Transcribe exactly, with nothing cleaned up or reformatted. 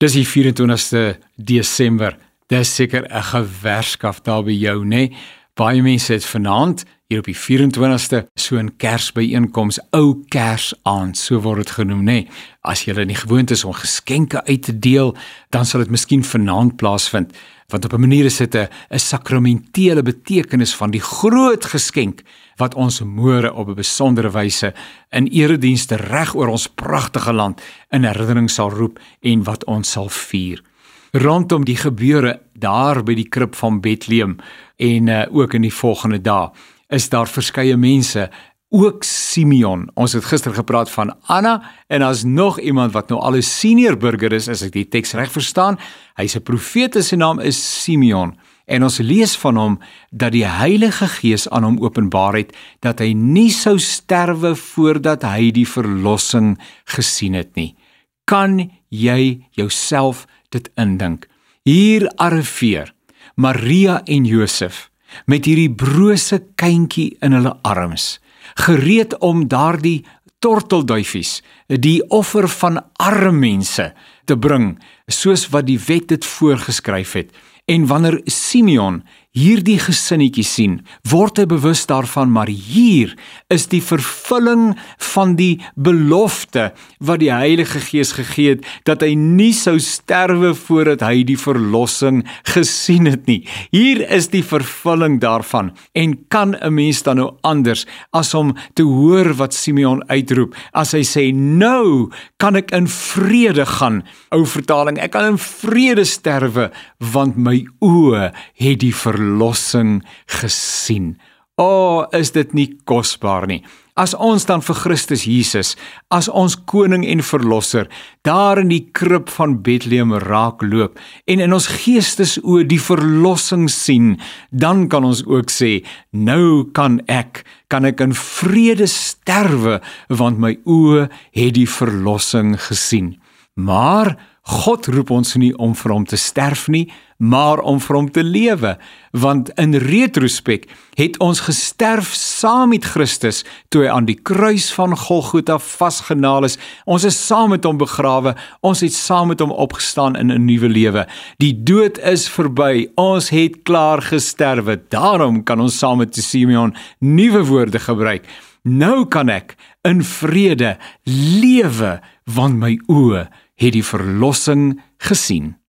Dis die vyf en twintigste Desember. Dis seker 'n gewerskaf daar by jou, né? Nee? Baie mense het vanaand hier op die vyf en twintigste so 'n Kersbyeenkoms, ou Kersaand, so word dit genoem, né? Nee? As jy nie gewoond is om geskenke uit te deel, dan sal dit miskien vanaand plaasvind, want op 'n manier is dit 'n 'n sakramentele betekenis van die groot geskenk wat ons môre op 'n besondere wyse in eredienste reg oor ons pragtige land in herinnering sal roep en wat ons sal vier. Rondom die gebeure daar by die krib van Bethlehem en uh, ook in die volgende dae is daar verskeie mense, ook Simeon. Ons het gister gepraat van Anna en as nog iemand wat nou al 'n senior burger is, as ek die teks reg verstaan, hy's 'n profeet, sy naam is Simeon. En ons lees van hom dat die Heilige Gees aan hom openbaar het dat hy nie sou sterwe voordat hy die verlossing gesien het nie. Kan jy jouself dit indink? Hier arriveer Maria en Josef met hierdie brose kindjie in hulle arms, gereed om daardie tortelduifies, die offer van arme mense te bring, soos wat die wet dit voorgeskryf het. En wanneer Simeon hierdie gesinnetjie sien, word hy bewus daarvan, maar hier is die vervulling van die belofte wat die Heilige Gees gegee het, dat hy nie sou sterwe voordat hy die verlossing gesien het nie. Hier is die vervulling daarvan, en kan 'n mens dan nou anders as om te hoor wat Simeon uitroep, as hy sê, nou kan ek in vrede gaan, ou vertaling, ek kan in vrede sterwe, want my oë het die verlossing gesien. O, oh, is dit nie kosbaar nie? As ons dan vir Christus Jesus, as ons koning en verlosser, daar in die krib van Bethlehem raak loop, en in ons geestesoë die verlossing sien, dan kan ons ook sê, nou kan ek, kan ek in vrede sterwe, want my oë het die verlossing gesien. Maar God roep ons nie om vir hom te sterf nie, maar om vir hom te lewe, want in retrospek het ons gesterf saam met Christus, toe hy aan die kruis van Golgotha vasgenaal is. Ons is saam met hom begrawe, ons het saam met hom opgestaan in 'n nuwe lewe. Die dood is verby, ons het klaar gesterwe, daarom kan ons saam met Simeon nuwe woorde gebruik. Nou kan ek in vrede lewe, want my oë het die verlossing gesien.